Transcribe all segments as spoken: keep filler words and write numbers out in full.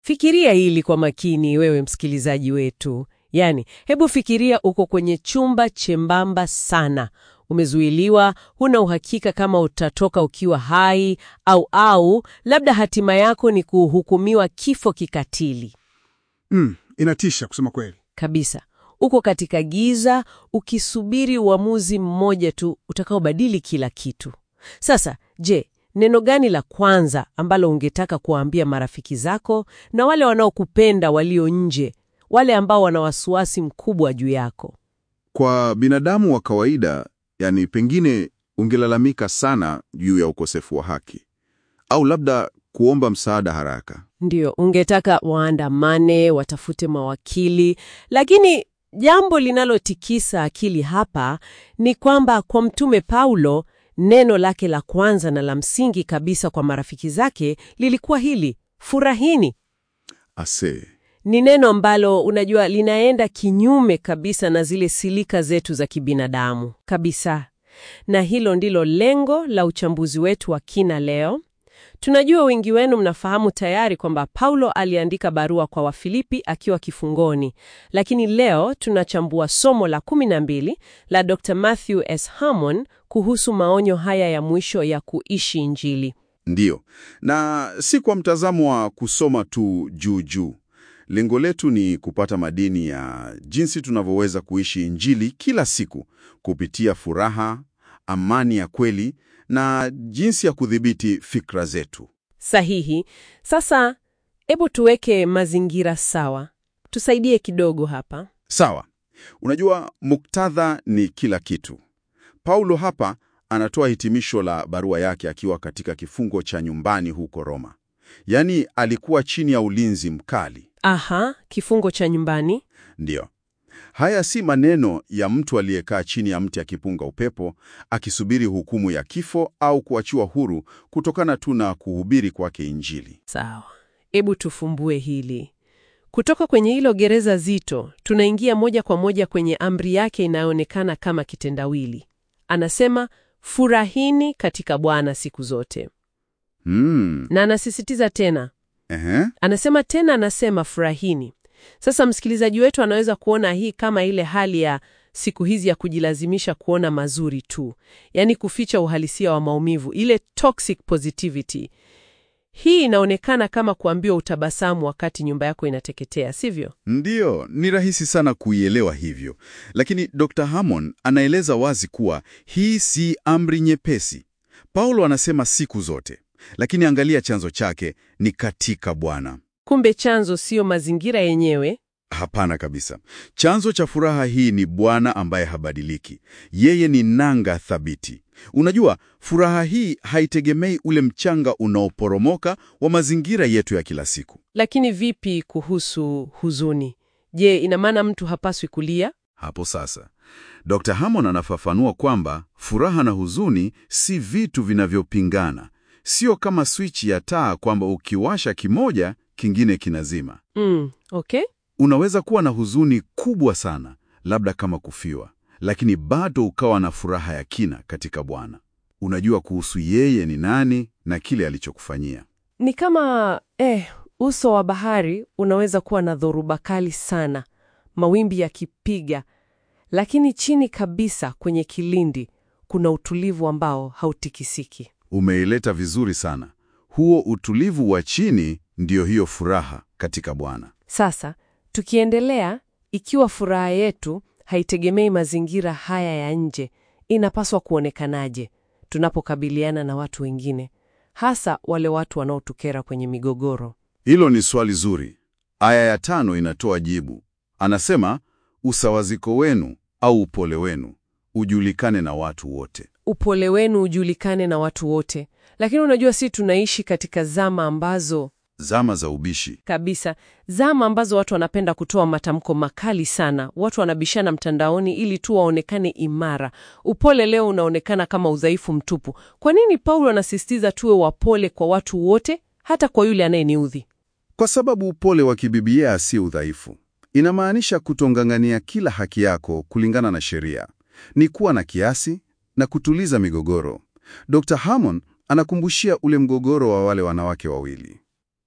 Fikiria hili kwa makini, wewe msikilizaji wetu. Yaani, hebu fikiria uko kwenye chumba chembamba sana. Umezuiliwa, huna uhakika kama utatoka ukiwa hai au au labda hatima yako ni kuhukumiwa kifo kikatili. Mm, inatisha kusema kweli. Kabisa. Uko katika giza ukisubiri uamuzi mmoja tu utakaobadili kila kitu. Sasa, je, neno gani la kwanza ambalo ungetaka kuwaambia marafiki zako na wale wanaokupenda walio nje, wale ambao wana wasiwasi mkubwa juu yako? Kwa binadamu wa kawaida, yani pengine ungelalamika sana juu ya ukosefu wa haki. Au labda kuomba msaada haraka. Ndiyo, ungetaka waandamane, watafute mawakili, lakini jambo linalotikisa akili hapa ni kwamba kwa Mtume Paulo, neno lake la kwanza na la msingi kabisa kwa marafiki zake lilikuwa hili: furahini. Ase. Ni neno ambalo unajua linaenda kinyume kabisa na zile silika zetu za kibinadamu. Kabisa. Na hilo ndilo lengo la uchambuzi wetu wa kina leo. Tunajua wengi wenu mnafahamu tayari kwamba Paulo aliandika barua kwa Wafilipi akiwa kifungoni, lakini leo tunachambua somo la kumi na mbili la Doctor Matthew S. Harmon kuhusu maonyo haya ya mwisho ya kuishi Injili. Ndiyo, na si kwa mtazamo wa kusoma tu juu juu. Lengo letu ni kupata madini ya jinsi tunavyoweza kuishi Injili kila siku kupitia furaha, amani ya kweli na jinsi ya kudhibiti fikra zetu. Sahihi. Sasa, hebu tuweke mazingira sawa. Tusaidie kidogo hapa. Sawa. Unajua, muktadha ni kila kitu. Paulo hapa anatoa hitimisho la barua yake akiwa katika kifungo cha nyumbani huko Roma. Yaani alikuwa chini ya ulinzi mkali. Aha, kifungo cha nyumbani. Ndiyo. Haya si maneno ya mtu aliyekaa chini ya mti akipunga upepo, akisubiri hukumu ya kifo au kuachiwa huru kutokana tu na kuhubiri kwake Injili. Sawa. Hebu tufumbue hili. Kutoka kwenye hilo gereza zito, tunaingia moja kwa moja kwenye amri yake inayoonekana kama kitendawili. Anasema, furahini katika Bwana siku zote. Hmm. Na anasisitiza tena. Ehe. Anasema tena, anasema furahini. Sasa msikilizaji wetu anaweza kuona hii kama ile hali ya siku hizi ya kujilazimisha kuona mazuri tu. Yaani kuficha uhalisia wa maumivu, ile toxic positivity. Hii inaonekana kama kuambiwa utabasamu wakati nyumba yako inateketea, sivyo? Ndiyo, ni rahisi sana kuielewa hivyo. Lakini Doctor Harmon anaeleza wazi kuwa hii si amri nyepesi. Paulo anasema siku zote, lakini angalia chanzo chake ni katika Bwana. Kumbe chanzo sio mazingira yenyewe. Hapana kabisa. Chanzo cha furaha hii ni Bwana ambaye habadiliki. Yeye ni nanga thabiti. Unajua, furaha hii haitegemei ule mchanga unaoporomoka wa mazingira yetu ya kila siku. Lakini vipi kuhusu huzuni? Je, ina maana mtu hapaswi kulia? Hapo sasa, Doctor Harmon anafafanua kwamba furaha na huzuni si vitu vinavyopingana. Sio kama swichi ya taa kwamba ukiwasha kimoja, kingine kinazima. Mm, okay. Unaweza kuwa na huzuni kubwa sana, labda kama kufiwa, lakini bado ukawa na furaha ya kina katika Bwana. Unajua kuhusu yeye ni nani na kile alichokufanyia. Ni kama eh, uso wa bahari unaweza kuwa na dhoruba kali sana, mawimbi yakipiga, lakini chini kabisa kwenye kilindi kuna utulivu ambao hautikisiki. Umeileta vizuri sana. Huo utulivu wa chini ndio hiyo furaha katika Bwana. Sasa, tukiendelea, ikiwa furaha yetu haitegemei mazingira haya ya nje, inapaswa kuonekanaje tunapokabiliana na watu wengine, hasa wale watu wanaotukera kwenye migogoro? Hilo ni swali zuri. Aya ya tano inatoa jibu. Anasema, usawaziko wenu au upole wenu ujulikane na watu wote. Upole wenu ujulikane na watu wote. Lakini unajua, si tunaishi katika zama ambazo Zama za ubishi. Kabisa. Zama ambazo watu wanapenda kutoa matamko makali sana. Watu wanabishana mtandaoni ili tu waonekane imara. Upole leo unaonekana kama udhaifu mtupu. Kwa nini Paulo anasisitiza tuwe wapole kwa watu wote, hata kwa yule anayeniudhi? Kwa sababu upole wa kibiblia si udhaifu. Inamaanisha kutongangania kila haki yako kulingana na sheria. Ni kuwa na kiasi na kutuliza migogoro. Doctor Harmon anakumbushia ule mgogoro wa wale wanawake wawili.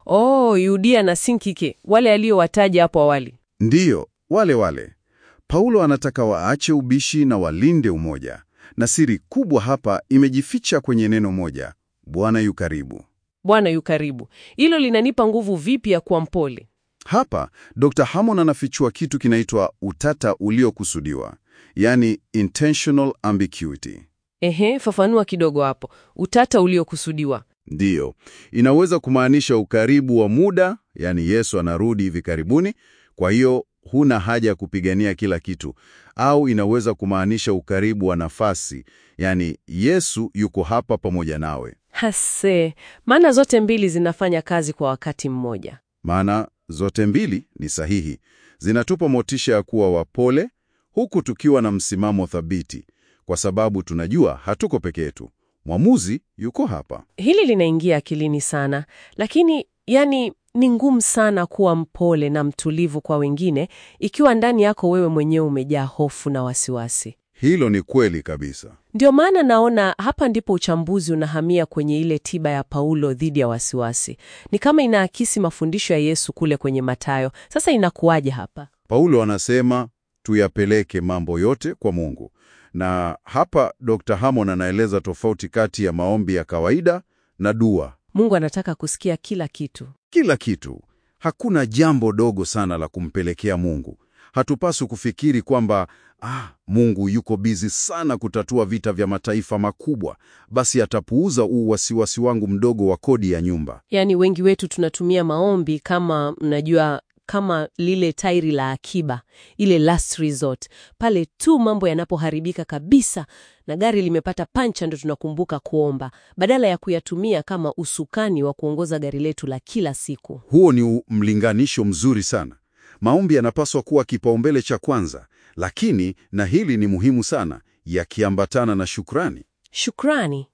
Oh, Yudia na Sinkike, wale aliyowataja hapo awali. Ndiyo, wale wale. Paulo anataka waache ubishi na walinde umoja. Na siri kubwa hapa imejificha kwenye neno moja: Bwana yu karibu. Bwana yu karibu. Hilo linanipa nguvu vipi ya kuwa mpole? Hapa Dokta Hammond anafichua kitu kinaitwa utata uliokusudiwa, yani intentional ambiguity. Ehe, fafanua kidogo hapo. Utata uliokusudiwa. Ndiyo, inaweza kumaanisha ukaribu wa muda, yani Yesu anarudi hivi karibuni, kwa hiyo huna haja ya kupigania kila kitu. Au inaweza kumaanisha ukaribu wa nafasi, yani Yesu yuko hapa pamoja nawe. Hase, maana zote mbili zinafanya kazi kwa wakati mmoja. Maana zote mbili ni sahihi. Zinatupa motisha ya kuwa wapole, huku tukiwa na msimamo thabiti, kwa sababu tunajua hatuko peke yetu. Mwamuzi yuko hapa. Hili linaingia akilini sana, lakini yani ni ngumu sana kuwa mpole na mtulivu kwa wengine ikiwa ndani yako wewe mwenyewe umejaa hofu na wasiwasi. Hilo ni kweli kabisa. Ndio maana naona hapa ndipo uchambuzi unahamia kwenye ile tiba ya Paulo dhidi ya wasiwasi. Ni kama inaakisi mafundisho ya Yesu kule kwenye Mathayo. Sasa inakuwaje hapa? Paulo anasema tuyapeleke mambo yote kwa Mungu. Na hapa Dokta Hammond anaeleza tofauti kati ya maombi ya kawaida na dua. Mungu anataka kusikia kila kitu. Kila kitu. Hakuna jambo dogo sana la kumpelekea Mungu. Hatupaswi kufikiri kwamba ah, Mungu yuko bizi sana kutatua vita vya mataifa makubwa, basi atapuuza huu wasiwasi wangu mdogo wa kodi ya nyumba. Yaani wengi wetu tunatumia maombi kama, mnajua, kama lile tairi la akiba, ile last resort. Pale tu mambo yanapoharibika kabisa na gari limepata pancha ndo tunakumbuka kuomba, badala ya kuyatumia kama usukani wa kuongoza gari letu la kila siku. Huo ni mlinganisho mzuri sana. Maombi yanapaswa kuwa kipaumbele cha kwanza, lakini, na hili ni muhimu sana, yakiambatana na shukrani. Shukrani?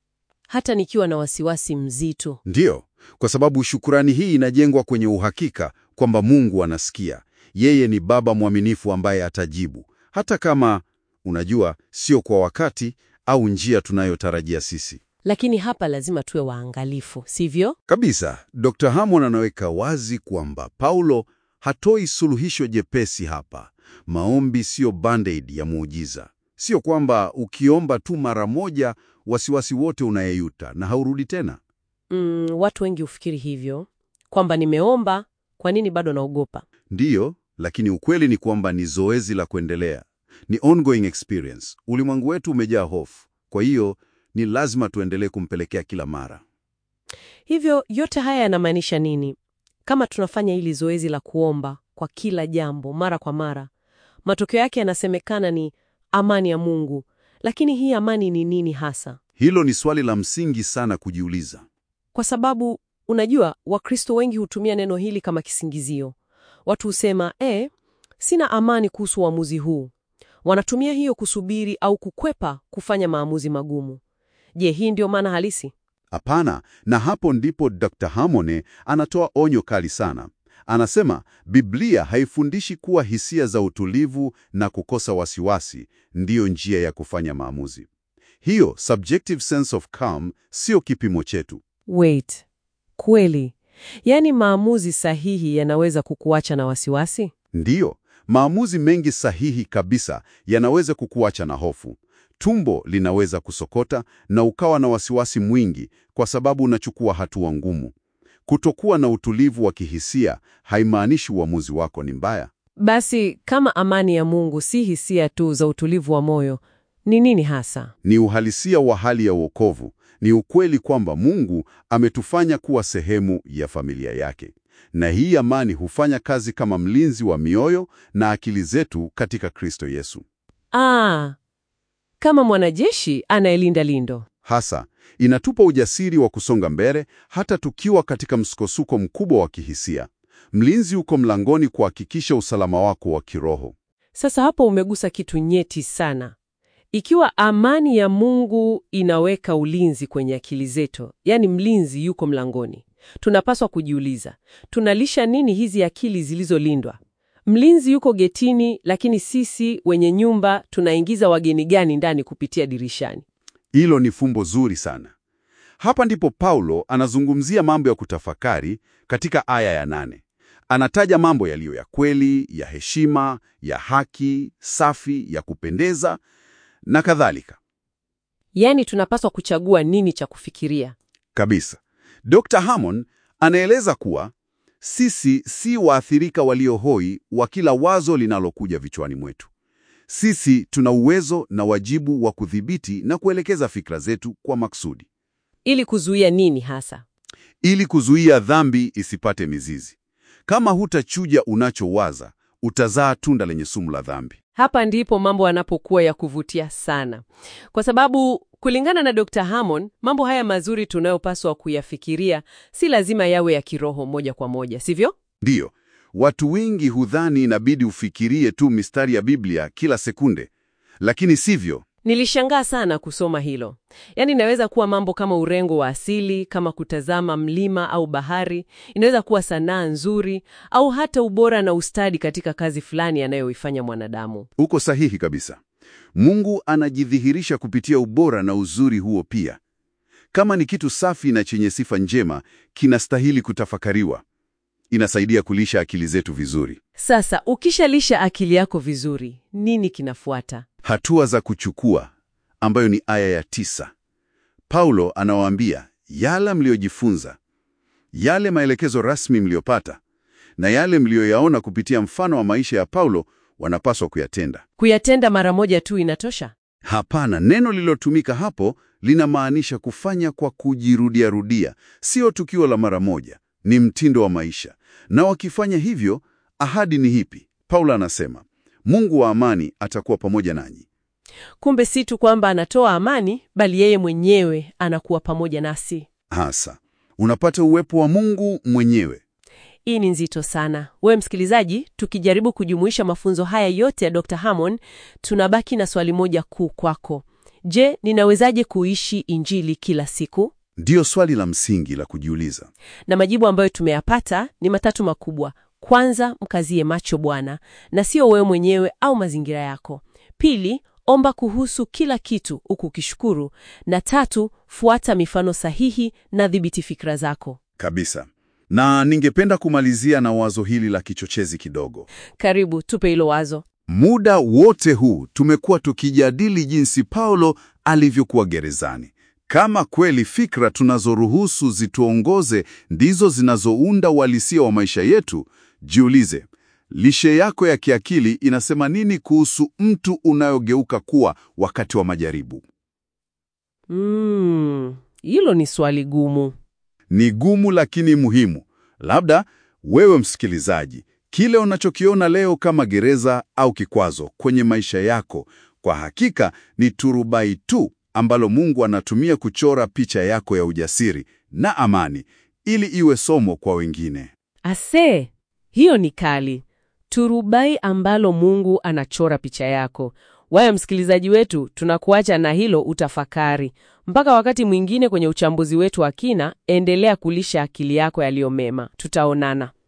Hata nikiwa na wasiwasi mzito. Ndiyo, kwa sababu shukrani hii inajengwa kwenye uhakika kwamba Mungu anasikia. Yeye ni Baba mwaminifu ambaye atajibu, hata kama, unajua, sio kwa wakati au njia tunayotarajia sisi. Lakini hapa lazima tuwe waangalifu, sivyo? Kabisa. Dokta Hammond anaweka wazi kwamba Paulo hatoi suluhisho jepesi hapa. Maombi sio band-aid ya muujiza. Sio kwamba ukiomba tu mara moja wasiwasi wote unayeyuta na haurudi tena. Mm, watu wengi ufikiri hivyo, kwamba nimeomba, kwa nini bado naogopa? Ndiyo, lakini ukweli ni kwamba ni zoezi la kuendelea. Ni ongoing experience. Ulimwengu wetu umejaa hofu. Kwa hiyo ni lazima tuendelee kumpelekea kila mara. Hivyo yote haya yanamaanisha nini? Kama tunafanya hili zoezi la kuomba kwa kila jambo mara kwa mara, matokeo yake yanasemekana ni amani ya Mungu. Lakini hii amani ni nini hasa? Hilo ni swali la msingi sana kujiuliza. Kwa sababu, unajua, Wakristo wengi hutumia neno hili kama kisingizio. Watu husema, eh, sina amani kuhusu uamuzi huu. Wanatumia hiyo kusubiri au kukwepa kufanya maamuzi magumu. Je, hii ndio maana halisi? Hapana, na hapo ndipo Dokta Hammond anatoa onyo kali sana. Anasema Biblia haifundishi kuwa hisia za utulivu na kukosa wasiwasi ndiyo njia ya kufanya maamuzi. Hiyo subjective sense of calm sio kipimo chetu. Wait, kweli? Yaani maamuzi sahihi yanaweza kukuacha na wasiwasi? Ndiyo, maamuzi mengi sahihi kabisa yanaweza kukuacha na hofu. Tumbo linaweza kusokota na ukawa na wasiwasi mwingi kwa sababu unachukua hatua ngumu. Kutokuwa na utulivu wa kihisia haimaanishi uamuzi wako ni mbaya. Basi kama amani ya Mungu si hisia tu za utulivu wa moyo, ni nini hasa? Ni uhalisia wa hali ya wokovu. Ni ukweli kwamba Mungu ametufanya kuwa sehemu ya familia yake. Na hii amani hufanya kazi kama mlinzi wa mioyo na akili zetu katika Kristo Yesu. Ah, kama mwanajeshi anayelinda lindo. Hasa, inatupa ujasiri wa kusonga mbele hata tukiwa katika msukosuko mkubwa wa kihisia. Mlinzi uko mlangoni kuhakikisha usalama wako wa kiroho. Sasa hapo umegusa kitu nyeti sana. Ikiwa amani ya Mungu inaweka ulinzi kwenye akili zetu, yani mlinzi yuko mlangoni, tunapaswa kujiuliza, tunalisha nini hizi akili zilizolindwa? Mlinzi yuko getini, lakini sisi wenye nyumba tunaingiza wageni gani ndani kupitia dirishani? Hilo ni fumbo zuri sana. Hapa ndipo Paulo anazungumzia mambo ya kutafakari katika aya ya nane. Anataja mambo yaliyo ya kweli, ya heshima, ya haki, safi, ya kupendeza na kadhalika. Yaani tunapaswa kuchagua nini cha kufikiria. Kabisa. Dokta Hammond anaeleza kuwa sisi si waathirika walio hoi wa kila wazo linalokuja vichwani mwetu. Sisi tuna uwezo na wajibu wa kudhibiti na kuelekeza fikra zetu kwa maksudi. Ili kuzuia nini hasa? Ili kuzuia dhambi isipate mizizi. Kama hutachuja unachowaza, utazaa tunda lenye sumu la dhambi. Hapa ndipo mambo yanapokuwa ya kuvutia sana. Kwa sababu kulingana na Dokta Hammond, mambo haya mazuri tunayopaswa kuyafikiria si lazima yawe ya kiroho moja kwa moja, sivyo? Ndiyo. Watu wengi hudhani inabidi ufikirie tu mistari ya Biblia kila sekunde, lakini sivyo. Nilishangaa sana kusoma hilo. Yaani inaweza kuwa mambo kama urengo wa asili, kama kutazama mlima au bahari, inaweza kuwa sanaa nzuri, au hata ubora na ustadi katika kazi fulani anayoifanya mwanadamu. Uko sahihi kabisa. Mungu anajidhihirisha kupitia ubora na uzuri huo pia. Kama ni kitu safi na chenye sifa njema, kinastahili kutafakariwa. Inasaidia kulisha akili zetu vizuri. Sasa, ukishalisha akili yako vizuri, nini kinafuata? Hatua za kuchukua, ambayo ni aya ya tisa. Paulo anawaambia yale mliojifunza, yale maelekezo rasmi mliopata, na yale mlioyaona kupitia mfano wa maisha ya Paulo, wanapaswa kuyatenda. Kuyatenda mara moja tu inatosha? Hapana, neno lililotumika hapo linamaanisha kufanya kwa kujirudia-rudia, sio tukio la mara moja, ni mtindo wa maisha. Na wakifanya hivyo, ahadi ni hipi? Paulo anasema, Mungu wa amani atakuwa pamoja nanyi. Kumbe si tu kwamba anatoa amani, bali yeye mwenyewe anakuwa pamoja nasi. Hasa, unapata uwepo wa Mungu mwenyewe. Hii ni nzito sana. Wewe msikilizaji, tukijaribu kujumuisha mafunzo haya yote ya Dokta Hammond, tunabaki na swali moja kuu kwako. Je, ninawezaje kuishi Injili kila siku? Ndiyo swali la msingi la kujiuliza. Na majibu ambayo tumeyapata ni matatu makubwa. Kwanza, mkazie macho Bwana, na sio wewe mwenyewe au mazingira yako. Pili, omba kuhusu kila kitu huku ukishukuru. Na tatu, fuata mifano sahihi na dhibiti fikra zako. Kabisa. Na ningependa kumalizia na wazo hili la kichochezi kidogo. Karibu, tupe hilo wazo. Muda wote huu tumekuwa tukijadili jinsi Paulo alivyokuwa gerezani. Kama kweli fikra tunazoruhusu zituongoze ndizo zinazounda uhalisia wa maisha yetu, jiulize, lishe yako ya kiakili inasema nini kuhusu mtu unayogeuka kuwa wakati wa majaribu? Mm, hilo ni swali gumu. Ni gumu lakini muhimu. Labda wewe msikilizaji, kile unachokiona leo kama gereza au kikwazo kwenye maisha yako, kwa hakika ni turubai tu ambalo Mungu anatumia kuchora picha yako ya ujasiri na amani ili iwe somo kwa wengine. Ase, hiyo ni kali. Turubai ambalo Mungu anachora picha yako. Wewe msikilizaji wetu, tunakuacha na hilo utafakari. Mpaka wakati mwingine kwenye uchambuzi wetu wa kina, endelea kulisha akili yako yaliyo mema. Tutaonana.